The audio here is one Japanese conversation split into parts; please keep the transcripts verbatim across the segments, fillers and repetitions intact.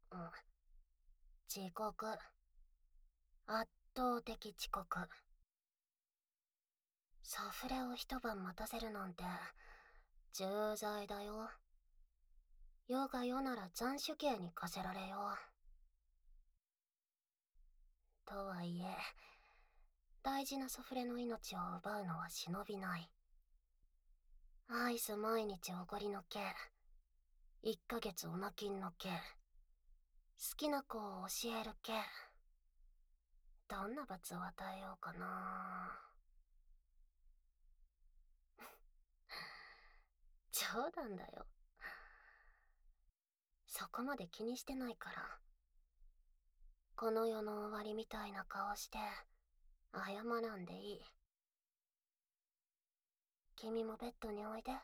うん。遅刻。圧倒的遅刻。サフレを一晩待たせるなんて、重罪だよ。世が世なら斬首刑に課せられよう。とはいえ、大事なサフレの命を奪うのは忍びない。アイス毎日おごりの刑。いっかげつおまきんの刑。好きな子を教える刑。どんな罰を与えようかな。冗談だよ。そこまで気にしてないから。この世の終わりみたいな顔して謝らんでいい。君もベッドにおいで。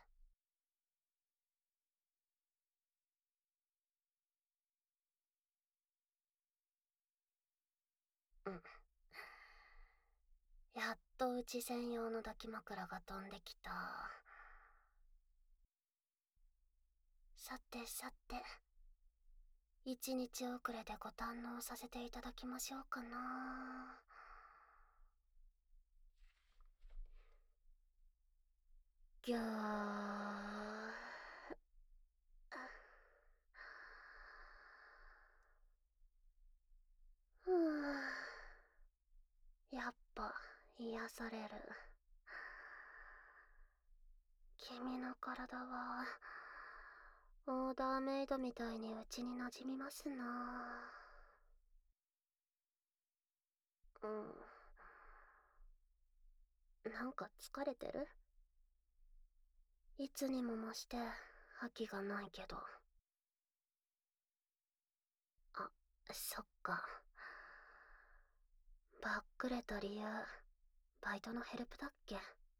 うん。やっとうち専用の抱き枕が飛んできた。さてさて、一日遅れでご堪能させていただきましょうかな。ぎゃー。ふぅ。やっぱ癒される。君の体はオーダーメイドみたいにうちに馴染みますな。うん。なんか疲れてる？いつにも増して覇気がないけど。あ、そっか。ばっくれた理由、バイトのヘルプだっけ？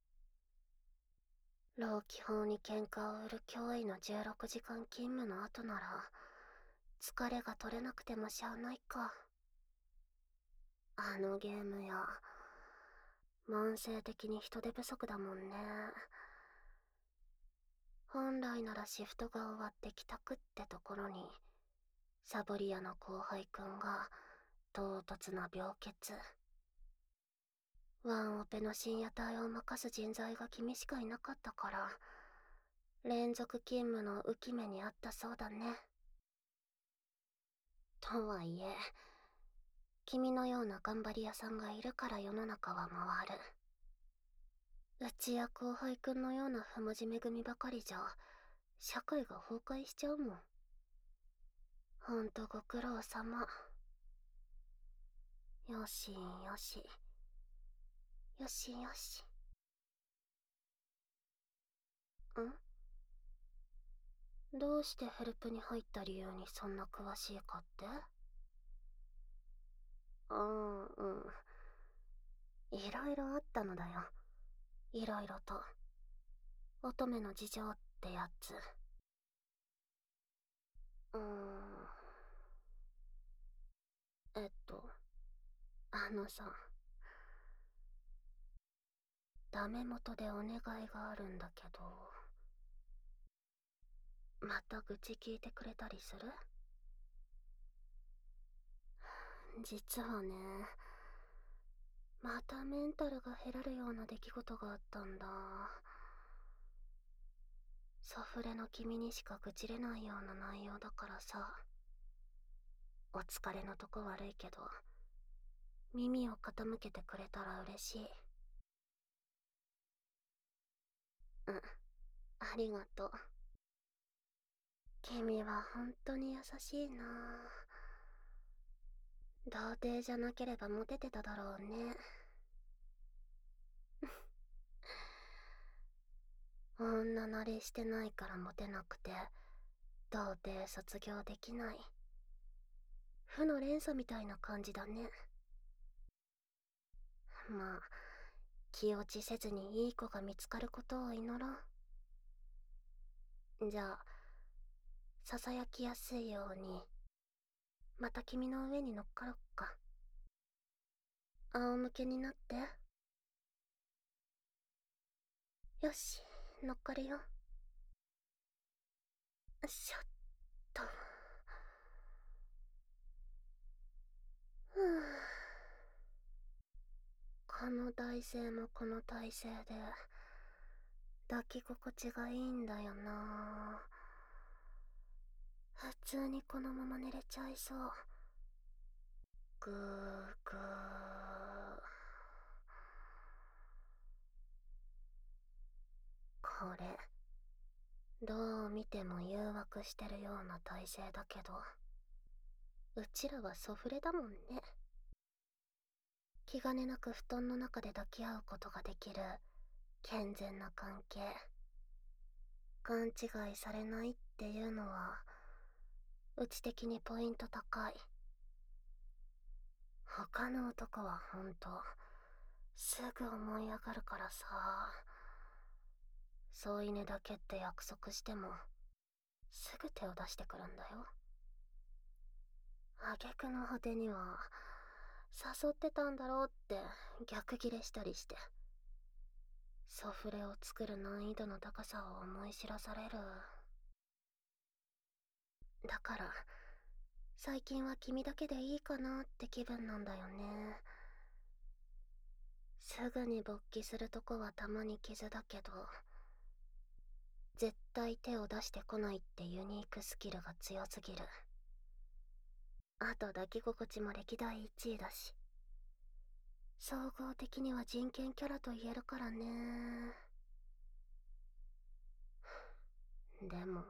労基法に喧嘩を売る脅威のじゅうろくじかん勤務の後なら、疲れが取れなくてもしゃあないか。あのゲームや、慢性的に人手不足だもんね。本来ならシフトが終わって帰宅ってところに、サボリアの後輩くんが唐突な病欠。ワンオペの深夜帯を任す人材が君しかいなかったから、連続勤務の浮き目にあったそうだね。とはいえ、君のような頑張り屋さんがいるから世の中は回る。うちや後輩くんのような不真面目組ばかりじゃ、社会が崩壊しちゃうもん。ほんとご苦労様。よしよし。よしよし。ん？どうしてヘルプに入った理由にそんな詳しいかって？うん、うん。いろいろあったのだよ。いろいろと。乙女の事情ってやつ。うーん。えっと、あのさ、ダメ元でお願いがあるんだけど、また愚痴聞いてくれたりする？実はね、またメンタルが減らるような出来事があったんだ。サフレの君にしか愚痴れないような内容だからさ。お疲れのとこ悪いけど、耳を傾けてくれたら嬉しい。うん、ありがとう。君は本当に優しいな。童貞じゃなければモテてただろうね。女慣れしてないからモテなくて、童貞卒業できない。負の連鎖みたいな感じだね。まあ、気落ちせずにいい子が見つかることを祈ろう。じゃあ、ささやきやすいように、また君の上に乗っかろっか。仰向けになって。よし、乗っかるよ。しょっと。 ふぅ。この体勢もこの体勢で抱き心地がいいんだよな。普通にこのまま寝れちゃいそう。ぐーぐー。これどう見ても誘惑してるような体勢だけど、うちらはソフレだもんね。気兼ねなく布団の中で抱き合うことができる健全な関係。勘違いされないっていうのはうち的にポイント高い。他の男はほんとすぐ思い上がるからさ、添い寝だけって約束してもすぐ手を出してくるんだよ。挙句の果てには誘ってたんだろうって逆ギレしたりして、ソフレを作る難易度の高さを思い知らされる。だから最近は君だけでいいかなって気分なんだよね。すぐに勃起するとこはたまに傷だけど、絶対手を出してこないってユニークスキルが強すぎる。あと抱き心地も歴代いちいだし、総合的には人権キャラと言えるからね。でも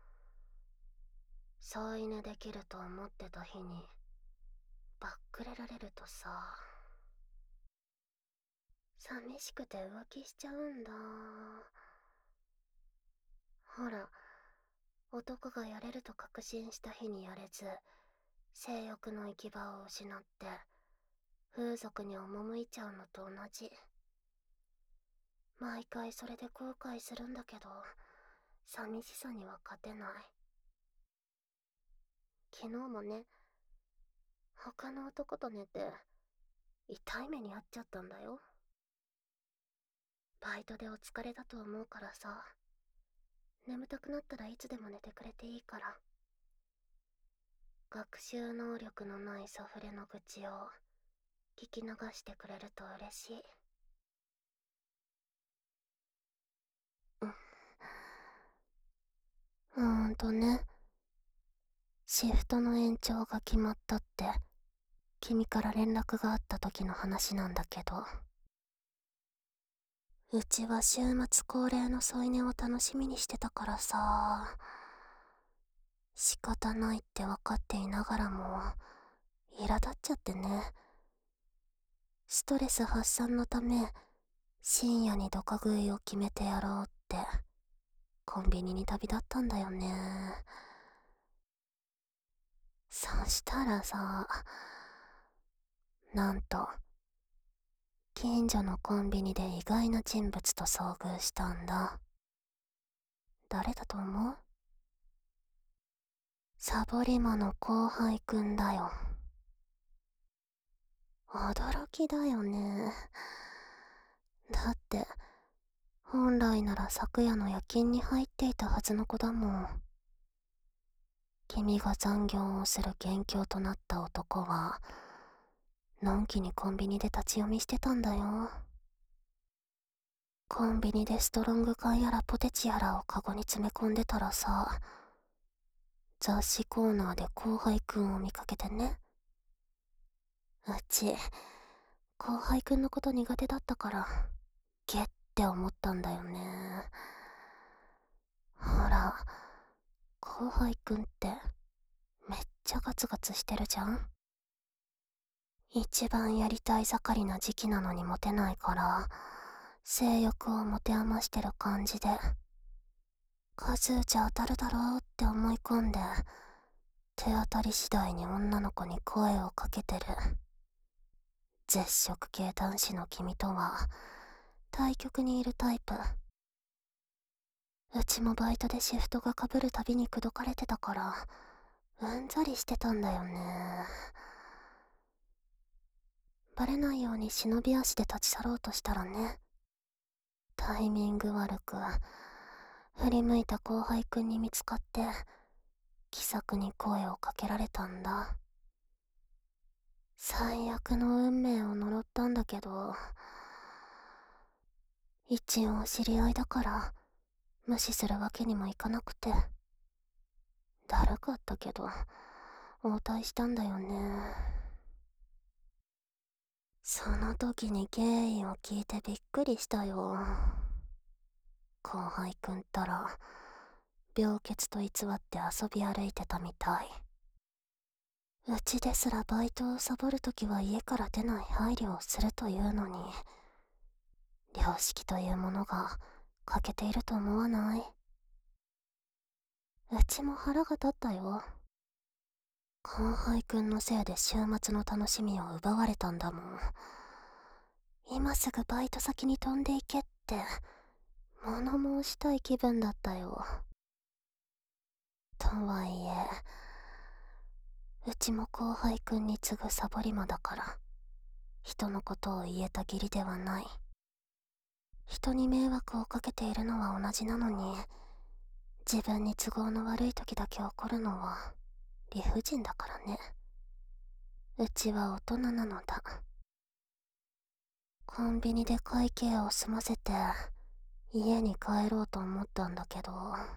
添い寝できると思ってた日にバックレられるとさ、寂しくて浮気しちゃうんだ。ほら、男がやれると確信した日にやれず、性欲の行き場を失って風俗に赴いちゃうのと同じ。毎回それで後悔するんだけど、寂しさには勝てない。昨日もね、他の男と寝て痛い目に遭っちゃったんだよ。バイトでお疲れだと思うからさ、眠たくなったらいつでも寝てくれていいから。学習能力のないソフレの愚痴を聞き流してくれると嬉しい。うーんとね、シフトの延長が決まったって君から連絡があった時の話なんだけど、うちは週末恒例の添い寝を楽しみにしてたからさ、仕方ないって分かっていながらも苛立っちゃってね。ストレス発散のため深夜にドカ食いを決めてやろうってコンビニに旅立ったんだよね。そしたらさ、なんと近所のコンビニで意外な人物と遭遇したんだ。誰だと思う？サボリマの後輩くんだよ。驚きだよね。だって本来なら昨夜の夜勤に入っていたはずの子だもん。君が残業をする元凶となった男はのんきにコンビニで立ち読みしてたんだよ。コンビニでストロング缶やらポテチやらをカゴに詰め込んでたらさ、雑誌コーナーで後輩くんを見かけてね。うち後輩くんのこと苦手だったからゲッって思ったんだよね。ほら、後輩くんってめっちゃガツガツしてるじゃん。一番やりたい盛りな時期なのにモテないから性欲を持て余してる感じで、数打ち当たるだろうって思い込んで手当たり次第に女の子に声をかけてる。絶食系男子の君とは対極にいるタイプ。うちもバイトでシフトが被るたびに口説かれてたからうんざりしてたんだよね。バレないように忍び足で立ち去ろうとしたらね、タイミング悪く振り向いた後輩くんに見つかって気さくに声をかけられたんだ。 最悪の運命を呪ったんだけど、一応知り合いだから無視するわけにもいかなくて、だるかったけど応対したんだよね。その時に原因を聞いてびっくりしたよ。後輩くんったら病欠と偽って遊び歩いてたみたい。うちですらバイトをサボるときは家から出ない配慮をするというのに、良識というものが欠けていると思わない？うちも腹が立ったよ。後輩くんのせいで週末の楽しみを奪われたんだもん。今すぐバイト先に飛んでいけって物申したい気分だったよ。とはいえ、うちも後輩くんに次ぐサボり魔だから人のことを言えた義理ではない。人に迷惑をかけているのは同じなのに、自分に都合の悪い時だけ怒るのは理不尽だからね。うちは大人なのだ。コンビニで会計を済ませて家に帰ろうと思ったんだけど、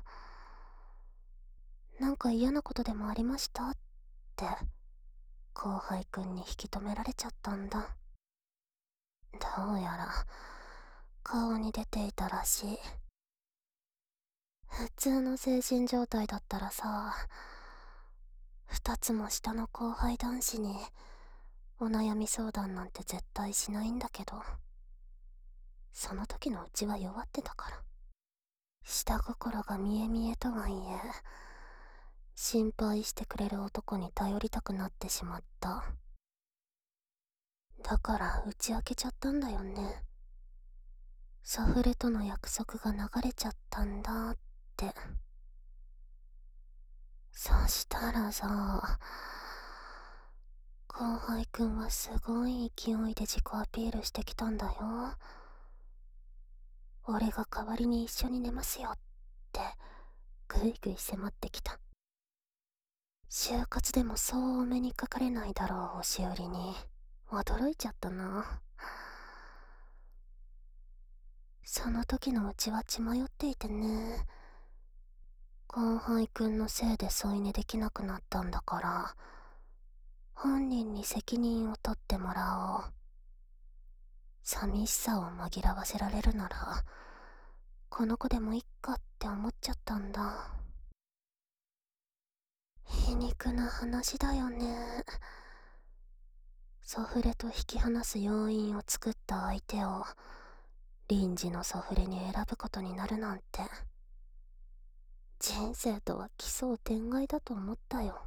なんか嫌なことでもありましたって後輩くんに引き止められちゃったんだ。どうやら顔に出ていたらしい。普通の精神状態だったらさ、二つも下の後輩男子にお悩み相談なんて絶対しないんだけど、その時のうちは弱ってたから。下心が見え見えとはいえ、心配してくれる男に頼りたくなってしまった。だから打ち明けちゃったんだよね。サフレとの約束が流れちゃったんだって。そしたらさ、後輩くんはすごい勢いで自己アピールしてきたんだよ。俺が代わりに一緒に寝ますよってぐいぐい迫ってきた。就活でもそうお目にかかれないだろう押し売りに驚いちゃったな。その時のうちは血迷っていてね。後輩くんのせいで添い寝できなくなったんだから、本人に責任を取ってもらおう。寂しさを紛らわせられるならこの子でもいっかって思っちゃったんだ。皮肉な話だよね。ソフレと引き離す要因を作った相手を臨時のソフレに選ぶことになるなんて、人生とは奇想天外だと思ったよ。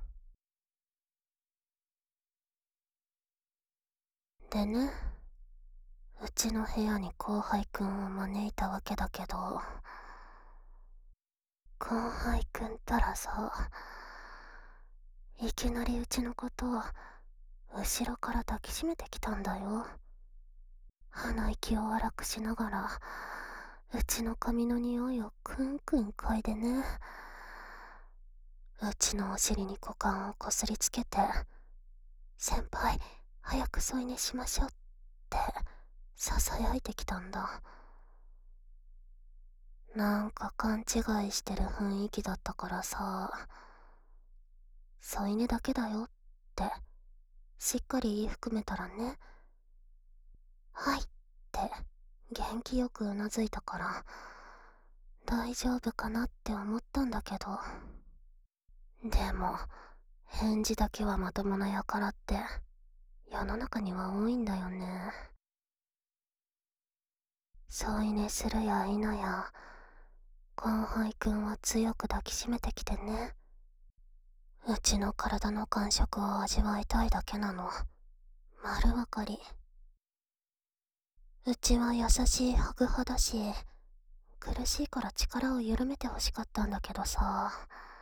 でね、うちの部屋に後輩くんを招いたわけだけど、後輩くんったらさ、いきなりうちのことを後ろから抱きしめてきたんだよ。鼻息を荒くしながらうちの髪の匂いをクンクン嗅いでね、うちのお尻に股間をこすりつけて、先輩早く添い寝しましょうってささやいてきたんだ。なんか勘違いしてる雰囲気だったからさ、添い寝だけだよってしっかり言い含めたらね、はいって元気よくうなずいたから大丈夫かなって思ったんだけど、でも返事だけはまともな輩って世の中には多いんだよね。添い寝するや否や後輩くんは強く抱きしめてきてね、うちの体の感触を味わいたいだけなの丸わかり。うちは優しいハグ派だし、苦しいから力を緩めてほしかったんだけどさ、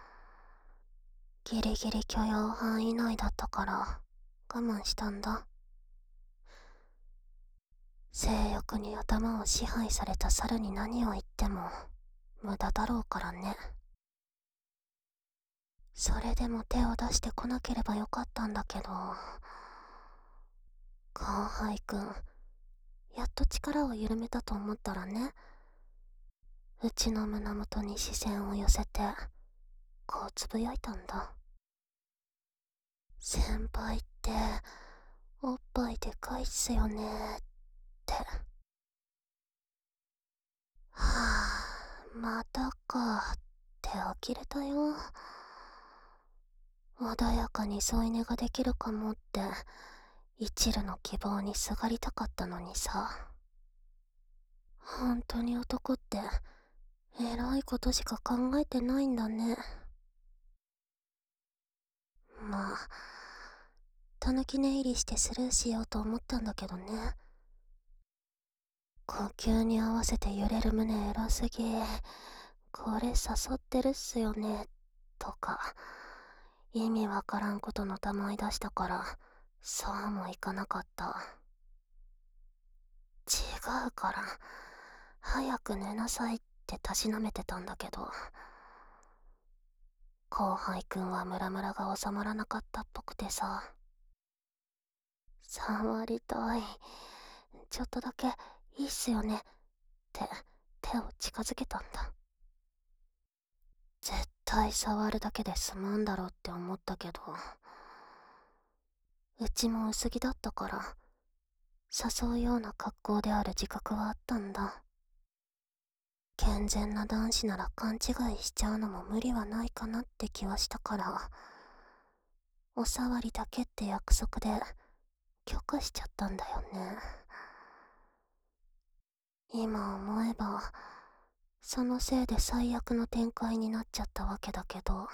ギリギリ許容範囲内だったから我慢したんだ。性欲に頭を支配された猿に何を言っても無駄だろうからね。それでも手を出してこなければよかったんだけど、 後輩くん、やっと力を緩めたと思ったらね、うちの胸元に視線を寄せて、こうつぶやいたんだ。先輩って、おっぱいでかいっすよねって。はぁ、またかって呆れたよ。穏やかに添い寝ができるかもって、一縷の希望にすがりたかったのにさ。本当に男って、エロいことしか考えてないんだね。まあ、たぬき寝入りしてスルーしようと思ったんだけどね。呼吸に合わせて揺れる胸エロすぎ。これ誘ってるっすよね。とか、意味わからんことのたまい出したから、そうもいかなかった。違うから、早く寝なさいってたしなめてたんだけど、後輩くんはムラムラが収まらなかったっぽくてさ。触りたい。ちょっとだけいいっすよねって手を近づけたんだ。絶対触るだけで済むんだろうって思ったけど、うちも薄着だったから誘うような格好である自覚はあったんだ。健全な男子なら勘違いしちゃうのも無理はないかなって気はしたから、お触りだけって約束で許可しちゃったんだよね。今思えばそのせいで最悪の展開になっちゃったわけだけど。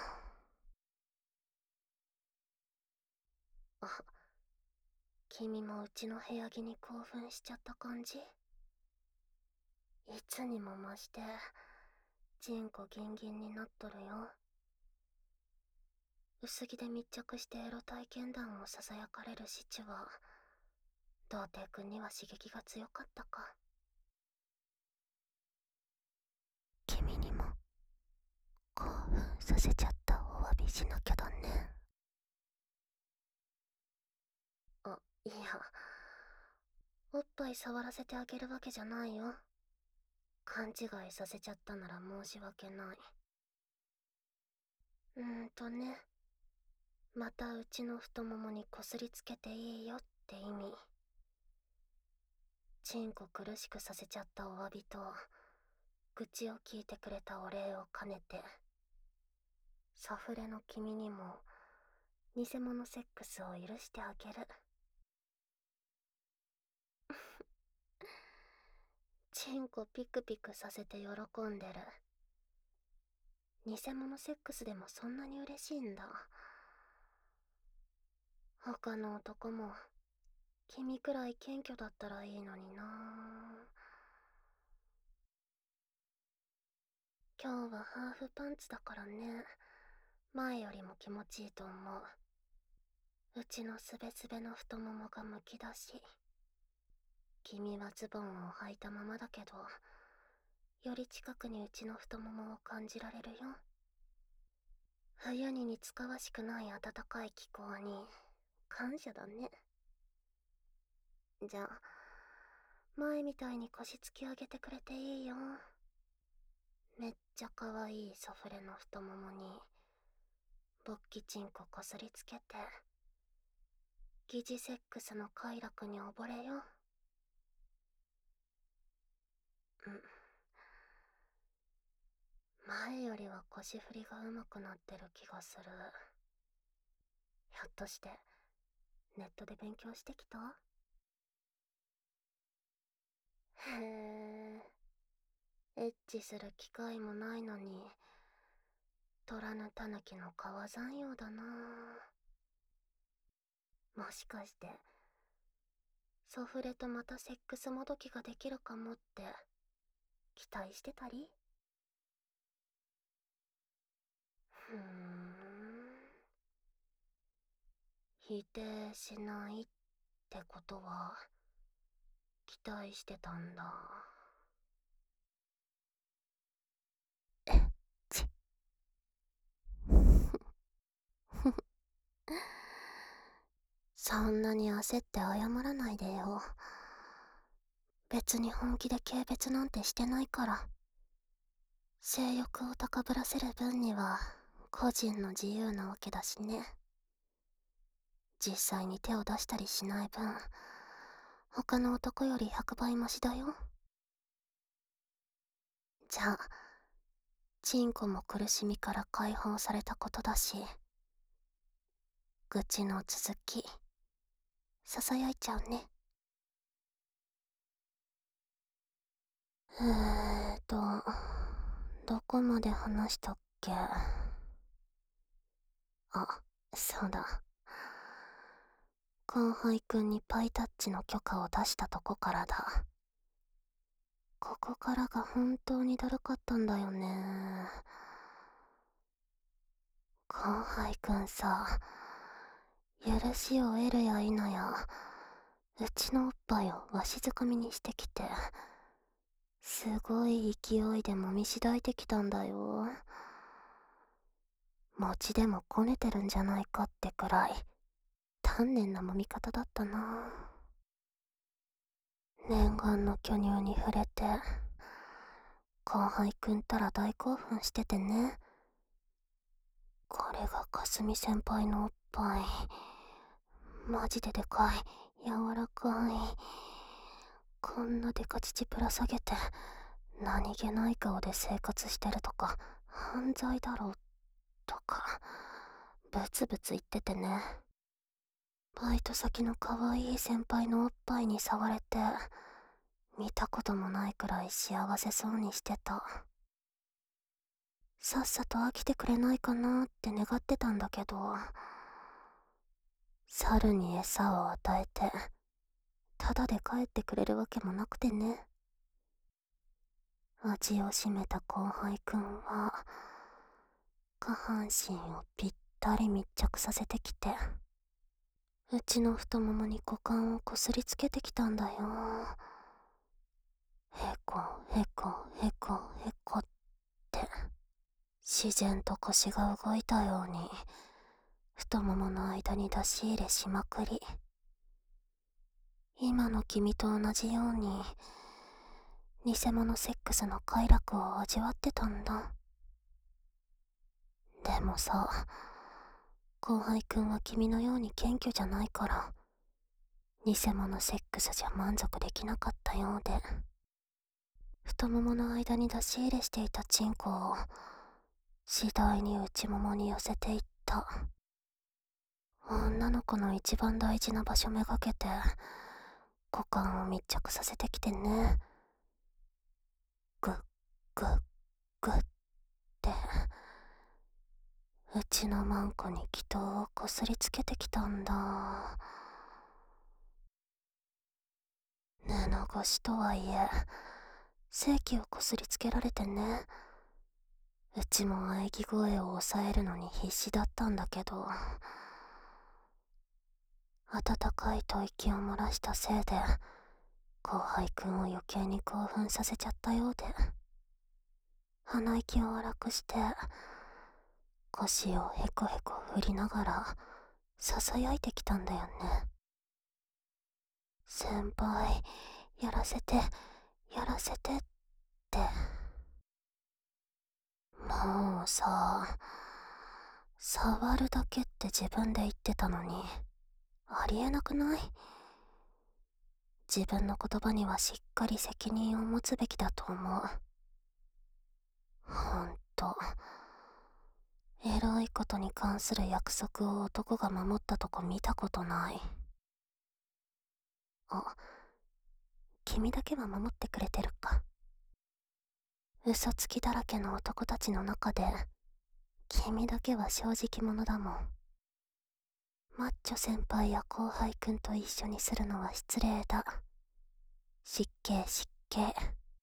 あ、君もうちの部屋着に興奮しちゃった感じ？いつにも増してチンコギンギンになっとるよ。薄着で密着してエロ体験談をささやかれるシチュは童貞君には刺激が強かったか。君にも興奮させちゃったお詫びしなきゃだね。あ、いや、おっぱい触らせてあげるわけじゃないよ。勘違いさせちゃったなら申し訳ない。うーんとね、またうちの太ももにこすりつけていいよって意味。チンコ苦しくさせちゃったお詫びと、愚痴を聞いてくれたお礼を兼ねて、サフレの君にも偽物セックスを許してあげる。チンコピクピクさせて喜んでる。偽物セックスでもそんなに嬉しいんだ。他の男も君くらい謙虚だったらいいのにな。今日はハーフパンツだからね、前よりも気持ちいいと思う。うちのすべすべの太ももがむき出し。君はズボンを履いたままだけど、より近くにうちの太ももを感じられるよ。冬に似つかわしくない暖かい気候に感謝だね。じゃあ、前みたいに腰突き上げてくれていいよ。めっちゃ可愛いソフレの太ももに勃起チンコこすりつけて、疑似セックスの快楽に溺れよ。うん。前よりは腰振りが上手くなってる気がする。ひょっとしてネットで勉強してきた？へえ、エッチする機会もないのに虎のたぬきの川山用だな。もしかしてソフレとまたセックスもどきができるかもって期待してたり？ふーん、否定しないってことは期待してたんだ。えっちそんなに焦って謝らないでよ。別に本気で軽蔑なんてしてないから。性欲を高ぶらせる分には個人の自由なわけだしね。実際に手を出したりしない分、他の男よりひゃくばいマシだよ。じゃあ、チンコも苦しみから解放されたことだし、愚痴の続き、囁いちゃうね。えーと、どこまで話したっけ？あ、そうだ。後輩くんにパイタッチの許可を出したとこからだ。ここからが本当にだるかったんだよね。後輩くんさ、許しを得るや否や、うちのおっぱいをわしづかみにしてきて、すごい勢いで揉みしだいてきたんだよ。餅でもこねてるんじゃないかってくらい丹念な揉み方だったな。念願の巨乳に触れて、後輩くんたら大興奮しててね。これがかすみ先輩のおっぱい。マジででかい、柔らかい。こんなデカ乳ぶら下げて何気ない顔で生活してるとか犯罪だろうとかブツブツ言っててね。バイト先の可愛い先輩のおっぱいに触れて、見たこともないくらい幸せそうにしてた。さっさと飽きてくれないかなって願ってたんだけど、猿に餌を与えてただで帰ってくれるわけもなくてね。味を占めた後輩くんは下半身をぴったり密着させてきて、うちの太ももに股間をこすりつけてきたんだよ。へこへこへこへこって自然と腰が動いたように太ももの間に出し入れしまくり、今の君と同じように偽物セックスの快楽を味わってたんだ。でもさ、後輩くんは君のように謙虚じゃないから偽物セックスじゃ満足できなかったようで、太ももの間に出し入れしていたチンコを次第に内ももに寄せていった。女の子の一番大事な場所めがけて股間を密着させてきてね。グッグッグッってうちのマンコに気筒をこすりつけてきたんだ。布越しとはいえ性器をこすりつけられてね。うちも喘ぎ声を抑えるのに必死だったんだけど、温かい吐息を漏らしたせいで後輩くんを余計に興奮させちゃったようで、鼻息を荒くして腰をヘコヘコ振りながら囁いてきたんだよね。先輩、やらせてやらせてって。もうさ、触るだけって自分で言ってたのにありえなくない？自分の言葉にはしっかり責任を持つべきだと思う。ほんと、エロいことに関する約束を男が守ったとこ見たことない。あ、君だけは守ってくれてるか。嘘つきだらけの男たちの中で君だけは正直者だもん。マッチョ先輩や後輩くんと一緒にするのは失礼だ。失敬失敬。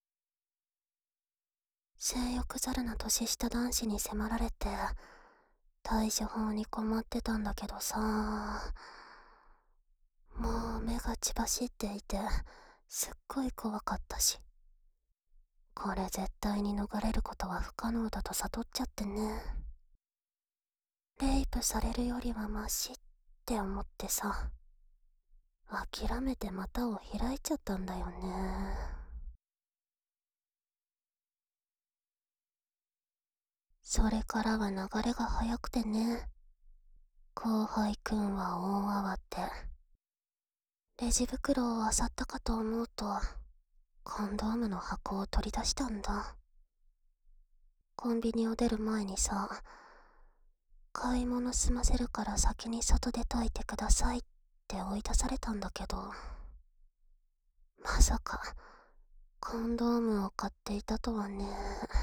性欲ざるな年下男子に迫られて対処法に困ってたんだけどさ、もう目が血走っていてすっごい怖かったし、これ絶対に逃れることは不可能だと悟っちゃってね。レイプされるよりはマシって思ってさ。 諦めて股を開いちゃったんだよね。それからは流れが早くてね。後輩くんは大慌て。レジ袋を漁ったかと思うと、コンドームの箱を取り出したんだ。コンビニを出る前にさ、買い物済ませるから先に外出といてくださいって追い出されたんだけど、まさかコンドームを買っていたとはね。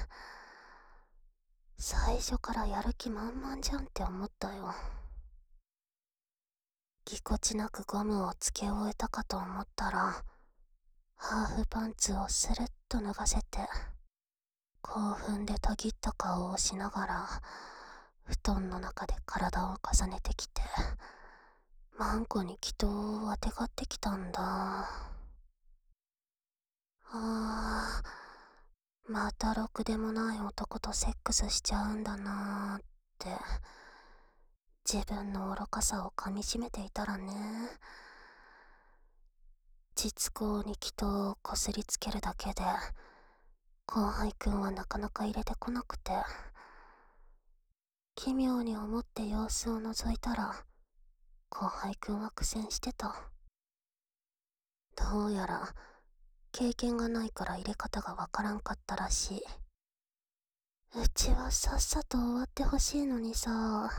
最初からやる気満々じゃんって思ったよ。ぎこちなくゴムをつけ終えたかと思ったら、ハーフパンツをスルッと脱がせて、興奮でたぎった顔をしながら布団の中で体を重ねてきて、マンコに祈祷をあてがってきたんだ。あー、またろくでもない男とセックスしちゃうんだなーって自分の愚かさをかみしめていたらね、膣口に祈祷をこすりつけるだけで後輩くんはなかなか入れてこなくて、奇妙に思って様子を覗いたら後輩くんは苦戦してた。どうやら経験がないから入れ方がわからんかったらしい。うちはさっさと終わってほしいのにさ、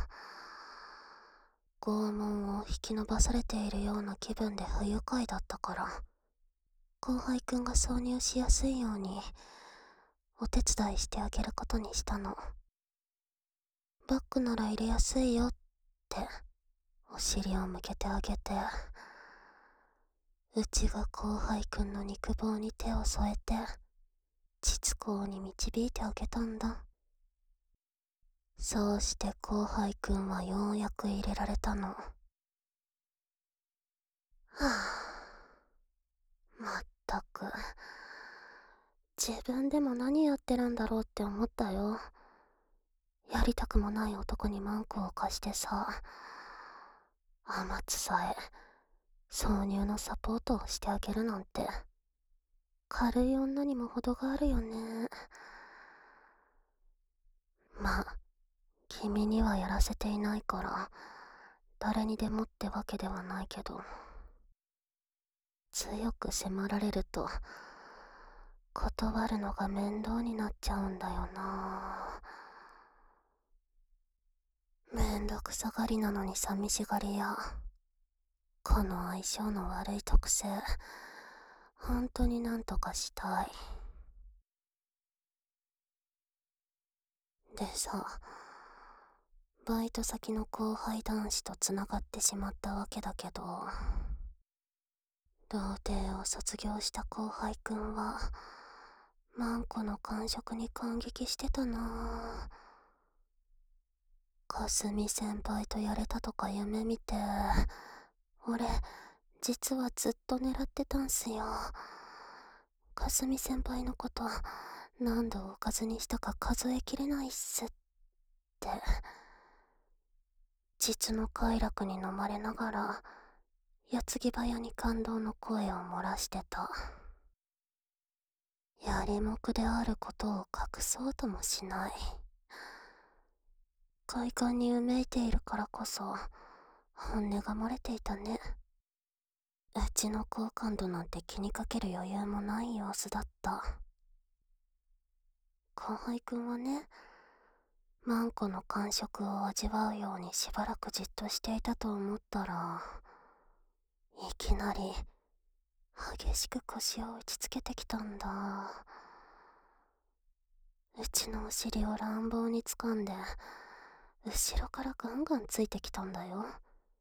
拷問を引き伸ばされているような気分で不愉快だったから、後輩くんが挿入しやすいようにお手伝いしてあげることにしたの。バッグなら入れやすいよってお尻を向けてあげて、うちが後輩くんの肉棒に手を添えて膣口に導いてあげたんだ。そうして後輩くんはようやく入れられたの。はぁ、まったく自分でも何やってるんだろうって思ったよ。やりたくもない男にマンコを貸してさ、天津さえ挿入のサポートをしてあげるなんて、軽い女にも程があるよね。まあ君にはやらせていないから誰にでもってわけではないけど、強く迫られると断るのが面倒になっちゃうんだよな。めんどくさがりなのに寂しがり屋、この相性の悪い特性、本当になんとかしたい。でさ、バイト先の後輩男子とつながってしまったわけだけど、童貞を卒業した後輩くんはマンコの感触に感激してたなぁ。かすみ先輩とやれたとか夢見て、俺実はずっと狙ってたんすよ。かすみ先輩のこと何度おかずにしたか数えきれないっすって、実の快楽に飲まれながら矢継ぎ早に感動の声を漏らしてた。やりもくであることを隠そうともしない。快感にうめいているからこそ本音が漏れていたね。うちの好感度なんて気にかける余裕もない様子だった。後輩くんはね、マンコの感触を味わうようにしばらくじっとしていたと思ったら、いきなり激しく腰を打ちつけてきたんだ。うちのお尻を乱暴に掴んで後ろからガンガンついてきたんだよ。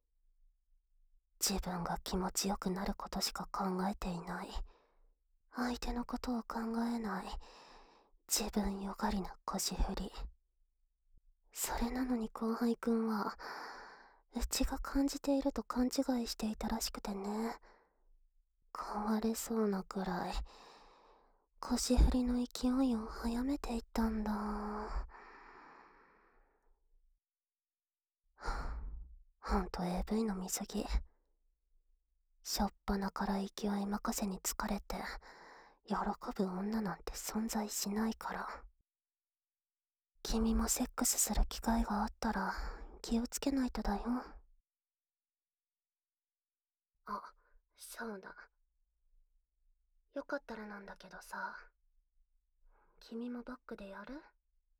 自分が気持ちよくなることしか考えていない、相手のことを考えない自分よがりな腰振り。それなのに後輩くんはうちが感じていると勘違いしていたらしくてね、壊れそうなくらい腰振りの勢いを早めていったんだ。ほんと エーブイ の見過ぎ。 しょっぱなから勢い任せに疲れて喜ぶ女なんて存在しないから。君もセックスする機会があったら気をつけないとだよ。あ、そうだ。よかったらなんだけどさ、君もバックでやる？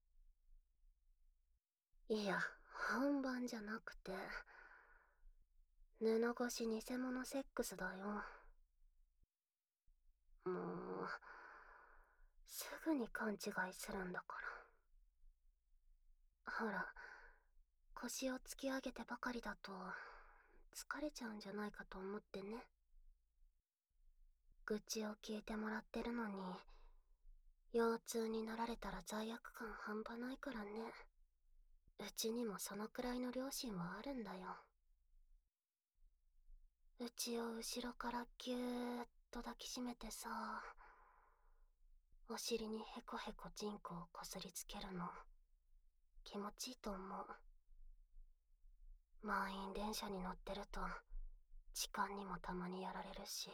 いや、本番じゃなくて、布越し偽物セックスだよ。もう、すぐに勘違いするんだから。ほら、腰を突き上げてばかりだと、疲れちゃうんじゃないかと思ってね。愚痴を聞いてもらってるのに、腰痛になられたら罪悪感半端ないからね。うちにもそのくらいの良心はあるんだよ。うちを後ろからぎゅーっと抱きしめてさ、お尻にヘコヘコチンコをこすりつけるの気持ちいいと思う。満員電車に乗ってると痴漢にもたまにやられるし、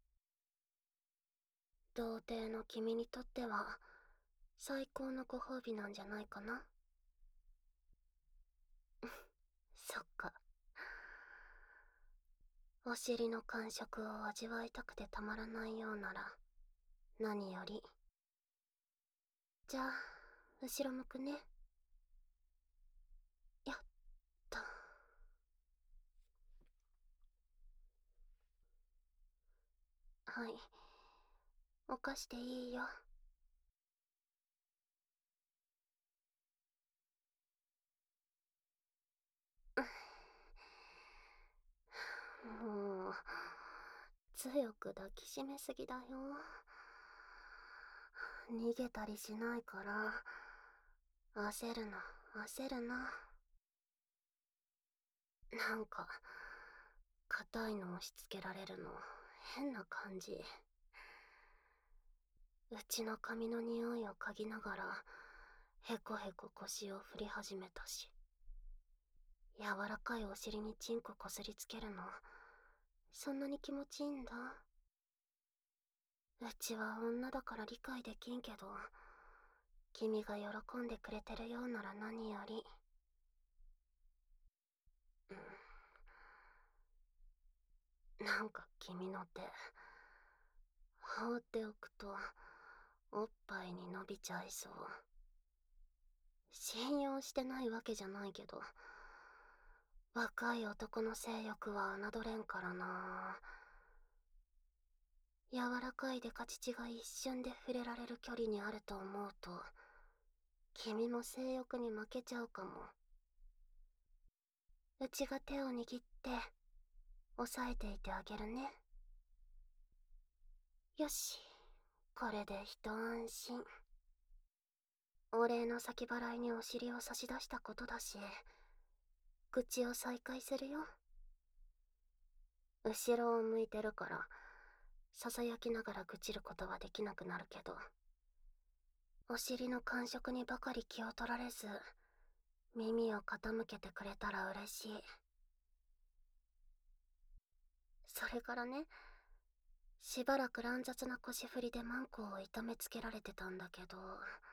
童貞の君にとっては最高のご褒美なんじゃないかな。そっか。お尻の感触を味わいたくてたまらないようなら何より。じゃあ後ろ向くね。やっと。はい、犯していいよ。もう強く抱きしめすぎだよ。逃げたりしないから焦るな焦るな。なんか硬いの押し付けられるの変な感じ。うちの髪の匂いを嗅ぎながらヘコヘコ腰を振り始めたし、柔らかいお尻にチンコこすりつけるのそんなに気持ちいいんだ。うちは女だから理解できんけど、君が喜んでくれてるようなら何より。うん、なんか君の手放っておくとおっぱいに伸びちゃいそう。信用してないわけじゃないけど、若い男の性欲は侮れんからな。柔らかいデカ乳が一瞬で触れられる距離にあると思うと、君も性欲に負けちゃうかも。うちが手を握って押さえていてあげるね。よし、これで一安心。お礼の先払いにお尻を差し出したことだし、口を再開するよ。後ろを向いてるからささやきながら愚痴ることはできなくなるけど、お尻の感触にばかり気を取られず耳を傾けてくれたら嬉しい。それからね、しばらく乱雑な腰振りでマンコを痛めつけられてたんだけど、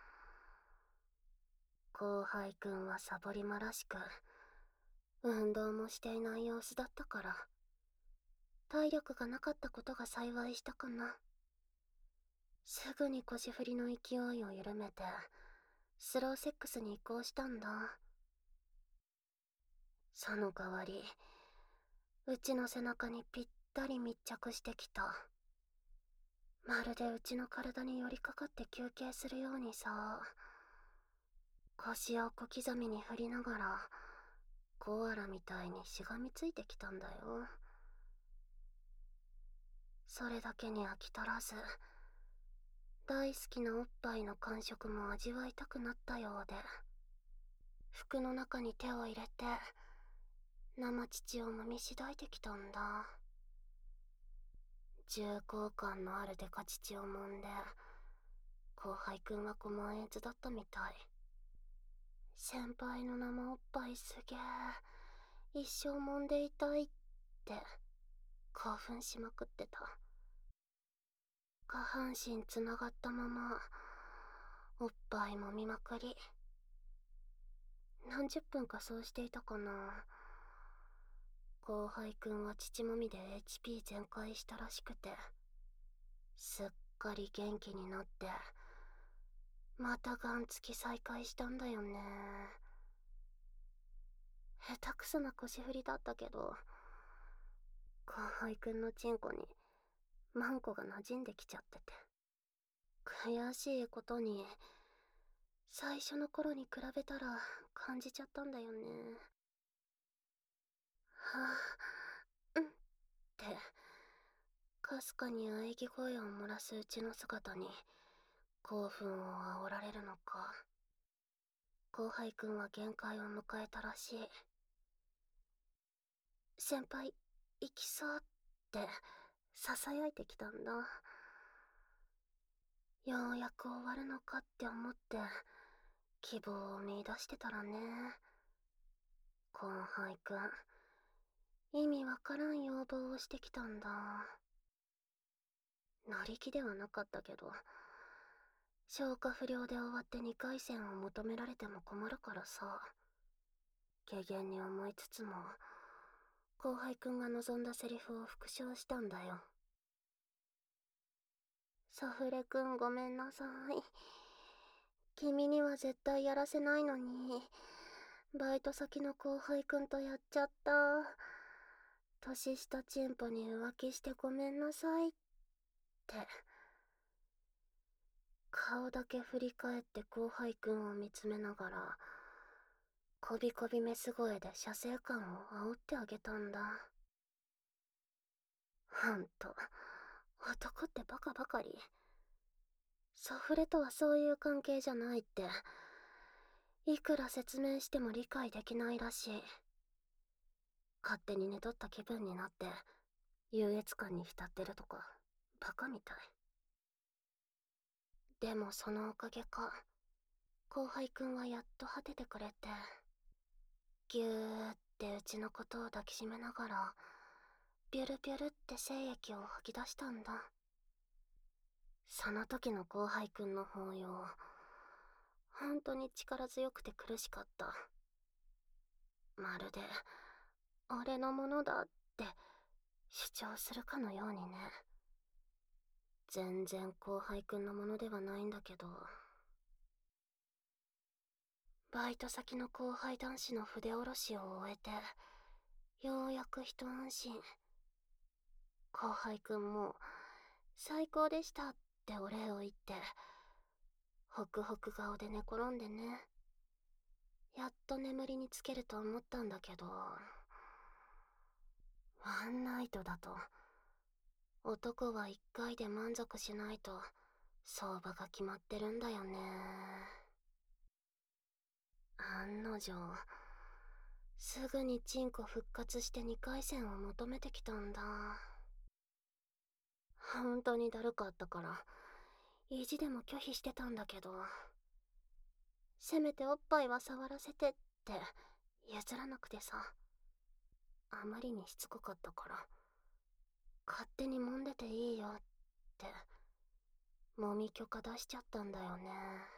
後輩くんはサボりまらしく運動もしていない様子だったから、体力がなかったことが幸いしたかな。すぐに腰振りの勢いを緩めてスローセックスに移行したんだ。その代わりうちの背中にぴったり密着してきた。まるでうちの体に寄りかかって休憩するようにさ、腰を小刻みに振りながらコアラみたいにしがみついてきたんだよ。それだけに飽き足らず、大好きなおっぱいの感触も味わいたくなったようで、服の中に手を入れて生乳を揉みしだいてきたんだ。重厚感のあるデカ乳を揉んで、後輩くんはご満悦だったみたい。先輩の生おっぱいすげえ、一生揉んでいたいって。 興奮しまくってた。下半身つながったままおっぱい揉みまくり。何十分かそうしていたかな。後輩くんは乳もみで エイチピー 全開したらしくて、すっかり元気になってまたガンつき再開したんだよね。下手くそな腰振りだったけど、後輩くんのチンコにマンコが馴染んできちゃってて、悔しいことに最初の頃に比べたら感じちゃったんだよね。はぁ、うんってかすかに喘ぎ声を漏らすうちの姿に興奮を煽られるのか、後輩くんは限界を迎えたらしい。先輩行きそうって囁いてきたんだ。ようやく終わるのかって思って希望を見出してたらね。後輩くん意味わからん要望をしてきたんだ。乗り気ではなかったけど、消化不良で終わってにかい戦を求められても困るからさ、軽減に思いつつも後輩くんが望んだセリフを復唱したんだよ。サフレくんごめんなさい。君には絶対やらせないのに、バイト先の後輩くんとやっちゃった。年下チンポに浮気してごめんなさいって。顔だけ振り返って後輩くんを見つめながら、こびこびメス声で射精感を煽ってあげたんだ。ほんと、男ってバカばかり。サフレとはそういう関係じゃないって、いくら説明しても理解できないらしい。勝手に寝取った気分になって優越感に浸ってるとかバカみたい。でもそのおかげか、後輩くんはやっと果ててくれて、ぎゅーってうちのことを抱きしめながらビュルビュルって精液を吐き出したんだ。その時の後輩くんの抱擁、本当に力強くて苦しかった。まるで俺のものだって主張するかのようにね。全然後輩くんのものではないんだけど、バイト先の後輩男子の筆下ろしを終えてようやく一安心。後輩くんも最高でしたってお礼を言ってホクホク顔で寝転んでね、やっと眠りにつけると思ったんだけど、ワンナイトだと男はいっかいで満足しないと相場が決まってるんだよね。案の定すぐにチンコ復活してにかい戦を求めてきたんだ。本当にだるかったから意地でも拒否してたんだけど、せめておっぱいは触らせてって譲らなくてさ、あまりにしつこかったから勝手に揉んでていいよって揉み許可出しちゃったんだよね。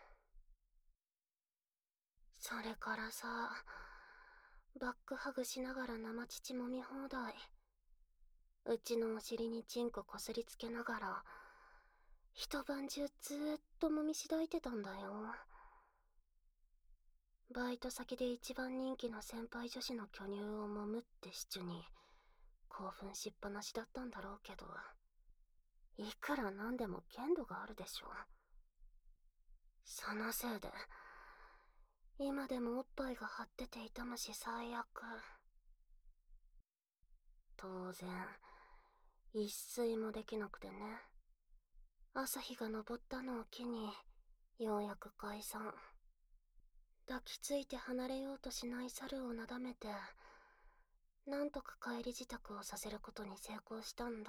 それからさ、バックハグしながら生乳揉み放題、うちのお尻にチンコこすりつけながら一晩中ずーっと揉みしだいてたんだよ。バイト先で一番人気の先輩女子の巨乳を揉むってシチュに興奮しっぱなしだったんだろうけど、いくらなんでも限度があるでしょ。そのせいで今でもおっぱいが張ってて痛むし最悪。当然一睡もできなくてね、朝日が昇ったのを機にようやく解散。抱きついて離れようとしない猿をなだめてなんとか帰り支度をさせることに成功したんだ。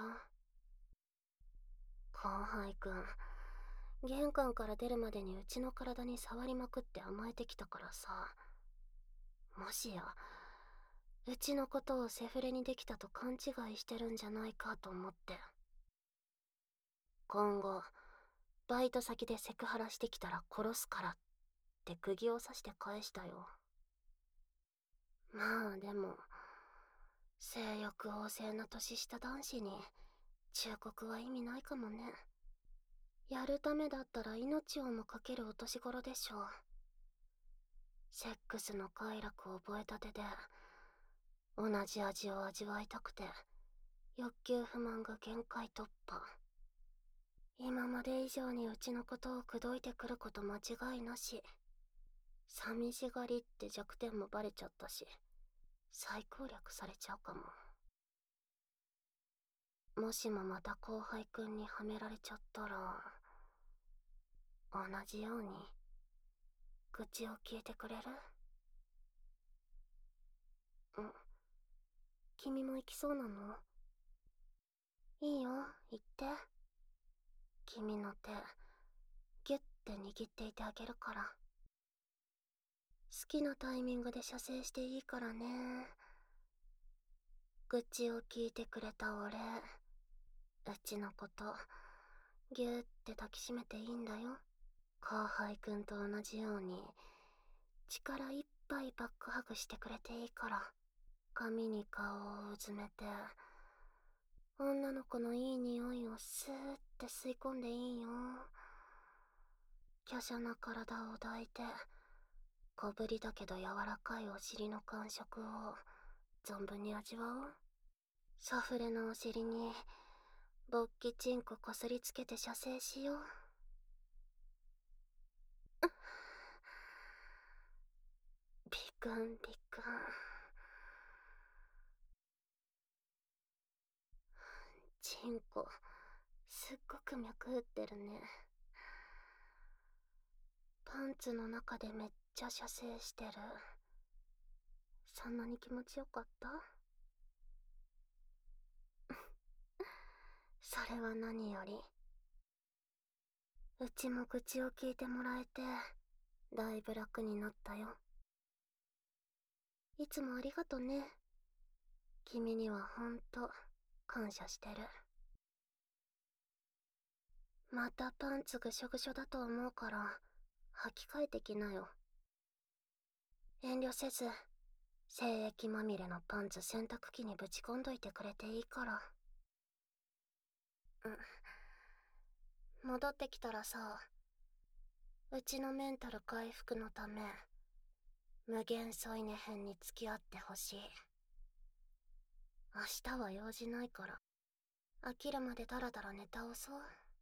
後輩くん玄関から出るまでにうちの体に触りまくって甘えてきたからさ、もしやうちのことをセフレにできたと勘違いしてるんじゃないかと思って。今後バイト先でセクハラしてきたら殺すからって釘を刺して返したよ。まあでも性欲旺盛な年下男子に忠告は意味ないかもね。やるためだったら命をもかけるお年頃でしょう。セックスの快楽を覚えたてで同じ味を味わいたくて欲求不満が限界突破。今まで以上にうちのことを口説いてくること間違いなし。寂しがりって弱点もバレちゃったし再攻略されちゃうかも。もしもまた後輩くんにはめられちゃったら同じように愚痴を聞いてくれる？うん。君も行きそうなの？いいよ、行って。君の手ギュッて握っていてあげるから。好きなタイミングで射精していいからね。愚痴を聞いてくれたお礼、うちのことギュッて抱きしめていいんだよ。後輩くんと同じように力いっぱいバックハグしてくれていいから。髪に顔をうずめて女の子のいい匂いをスーって吸い込んでいいよ。華奢な体を抱いて小ぶりだけど柔らかいお尻の感触を存分に味わおう。サフレのお尻に勃起チンコこすりつけて射精しよう。ビクンビクン。チンコすっごく脈打ってるね。パンツの中でめっちゃ射精してる。そんなに気持ちよかった？それは何より。うちも愚痴を聞いてもらえてだいぶ楽になったよ。いつもありがとね。君にはほんと感謝してる。またパンツぐしょぐしょだと思うから履き替えてきなよ。遠慮せず精液まみれのパンツ洗濯機にぶち込んどいてくれていいから。うん。戻ってきたらさ、うちのメンタル回復のため無限添い寝編に付き合ってほしい。明日は用事ないから飽きるまでダラダラネタをそう。